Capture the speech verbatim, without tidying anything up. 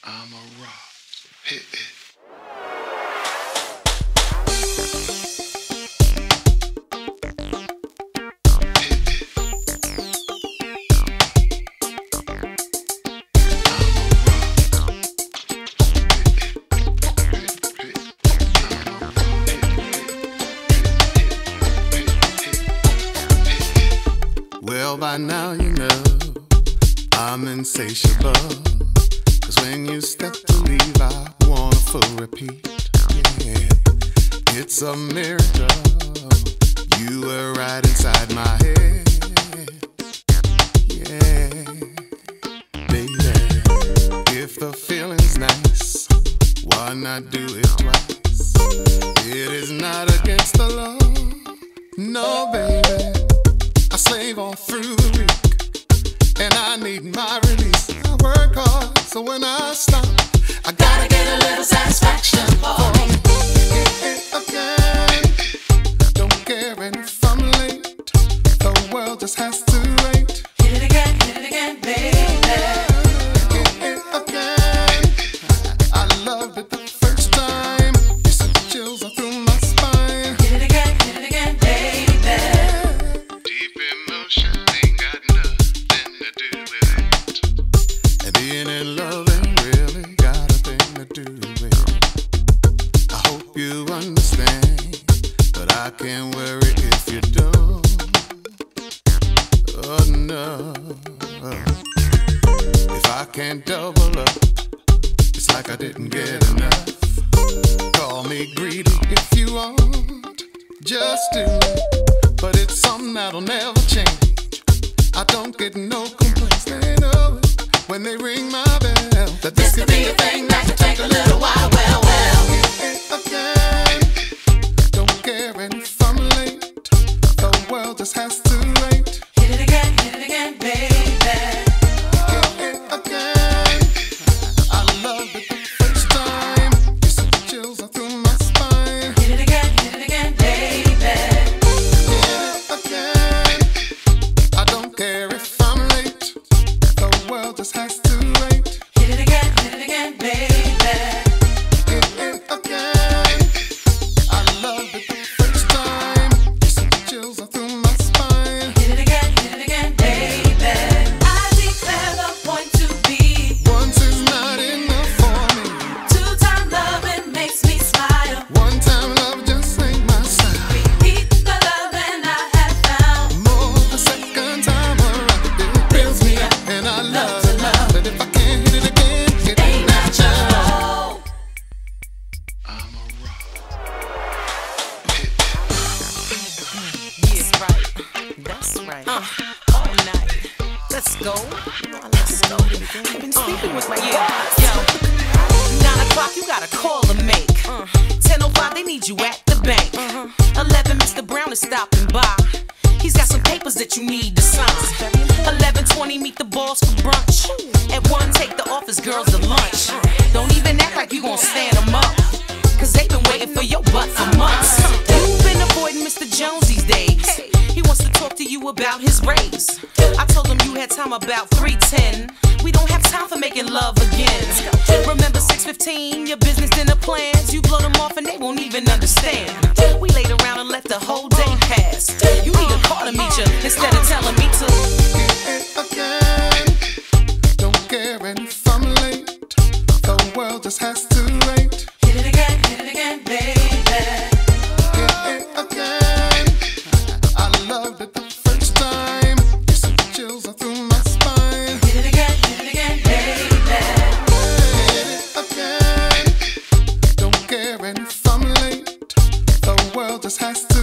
I'm a rock. Hit it. Well, by now you know I'm insatiable, 'cause when you step to leave I want a full repeat. Yeah, it's a miracle you were right inside my head. Yeah, baby, if the feeling's nice, why not do it twice? It is not against the law, no baby. I slave all through the week, and I need my release. I work hard, so when I stop, I gotta get a little satisfaction for me. Yeah, okay. Don't care if I'm late, the world just has to wait. Hit it again, hit it again, baby. Yeah, okay. I loved it the first time. You sent chills all through my spine. Hit it again, hit it again, baby. Ain't got nothing to do with it. And being in love ain't really got a thing to do with it. I hope you understand, but I can't worry if you don't. Oh no. If I can't double up, it's like I didn't get enough. Call me greedy if you want, just do it. But it's something that'll never change. I don't get no complaints, they know it when they ring my bell, that this could be a thing that could take a little while. Well, well, yeah, okay. Don't care if I'm late, the world just has to wait. Hit it again, hit it again, baby. Yeah, okay. I loved it the first time. You sent the chills all through my spine. Hit it again, hit it again, baby. Yeah, okay. I don't care if I'm late, the world just has to wait. Hit it again, hit it again, baby. Yeah, okay. I loved it the first time. You sent the chills all through my spine. Hit it again, hit it again, baby. I declare the point to be. Once is not enough for me. Two-time loving makes me smile. One time love just ain't my style. Repeat the loving I have found. More the second time around, it builds me up, and I love it. But if I can't hit it again, it ain't natural. I'm a rock. Yeah, right. That's right. Uh, all night. Let's go. Let's go. I've been sleeping with my yeah. Yo, nine o'clock, you got a call to make. Uh, ten oh five, they need you at the bank. Uh-huh. eleven, Mister Brown is stopping by. He's got some papers that you need to sign. eleven twenty, meet the boss for brunch. At one, take the office girls to lunch. Don't even act like you gon' stand them up, 'cause they've been waiting for your butt for months. You've been avoiding Mister Jones these days. He wants to talk to you about his raise. I told him you had time about three ten. We don't have time for making love again. Remember six fifteen, your business dinner plans. You blow them off and they won't even understand. We laid around and let the whole day pass. You need a car to meet you instead of telling me to. Yeah, okay. Don't care if I'm late, the world just has to wait. Hit it again, hit it again, baby. Yeah, okay. I loved it the first time. You sent the chills all through my spine. Hit it again, hit it again, baby. Yeah, okay. Don't care if I'm late, the world just has to